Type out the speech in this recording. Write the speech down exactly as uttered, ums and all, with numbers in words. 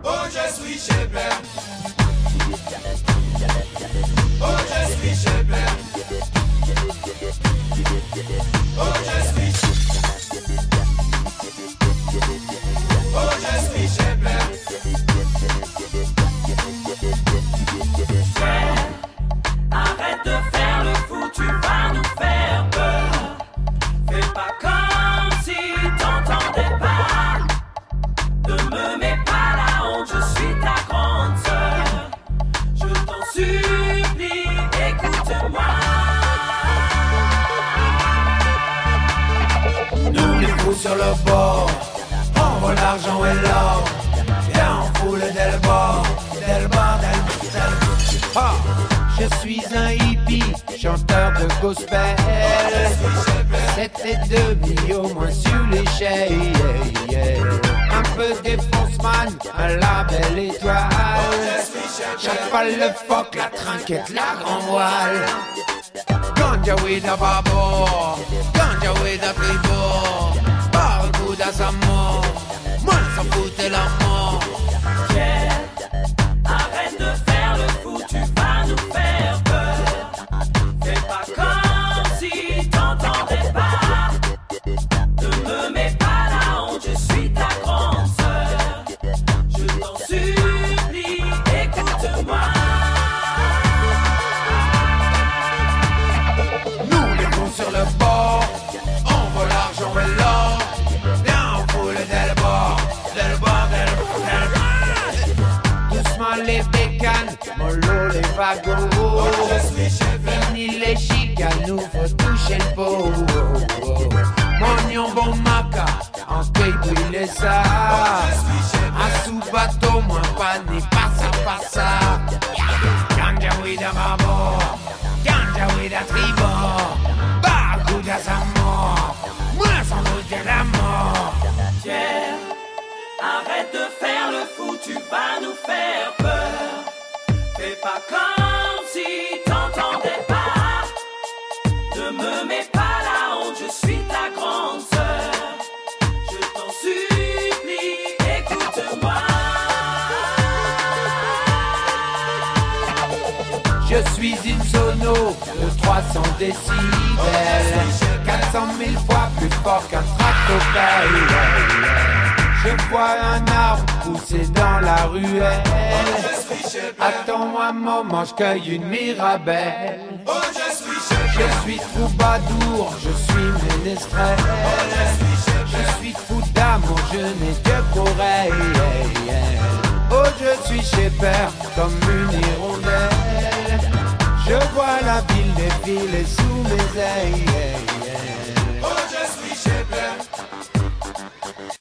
Oh, je suis Shepherd. Oh, je suis Shepherd. Oh, je suis. Oh, je suis Shepherd. Arrête de faire le fou, tu vas nous faire peur. Fais pas comme si t'entendais pas. Ne me mets pas la honte, je suis ta grande sœur. Je t'en supplie, écoute-moi. Nous les fous sur le bord, on voit l'argent et l'or. Viens on fout le del bord, del bord, del del. Ah, je suis un hippie, chanteur de gospel. C'était demi au moins sur l'échelle. Yeah, yeah. Un peu défonce-man, un label étoile. Chaval le phoque, la trinquette, la grand voile. Ganja with a babo, ganja with a tribo. Barracuda sa mort, moi s'en foutait la mort. Yeah. Arrête de faire le fou, tu vas nous faire peur. Fais pas comme si t'entendais pas. Ne me mets pas la honte, je suis ta grande sœur. Je t'en supplie, écoute-moi. Nous les fous sur le bord, on voit l'argent et l'or. Viens on fout le del bord, del bord, del del bord. Doucement les bécanes, mollo les wagons. Oh, je suis Shepherd. Fini les chicanes, nous faut toucher le pot. Oh, oh. Mognon bon maca, en cueille brûler ça. Un sous bateau, moins pas ni passa passa. Ganja with a babo, ganja with a tribo. Barracuda sa mort, moi sans doute de la mort. Yeah. Arrête de faire le fou, tu vas nous faire peur. Fais pas comme si t'entendais pas. Ne me mets pas la honte, je suis ta grande sœur. Je t'en supplie, écoute-moi. Je suis une sono de trois cents décibels, quatre cent mille fois plus fort qu'un tractopelle. Je vois un arbre pousser dans la ruelle. Attends-moi un moment, je cueille une mirabelle. Je suis troubadour, je suis ménestrel. Je suis fou d'amour, je n'ai que pour elle. Oh, je suis Shepherd comme une hirondelle. Je vois la ville défiler sous mes ailes. Oh, je suis Shepherd.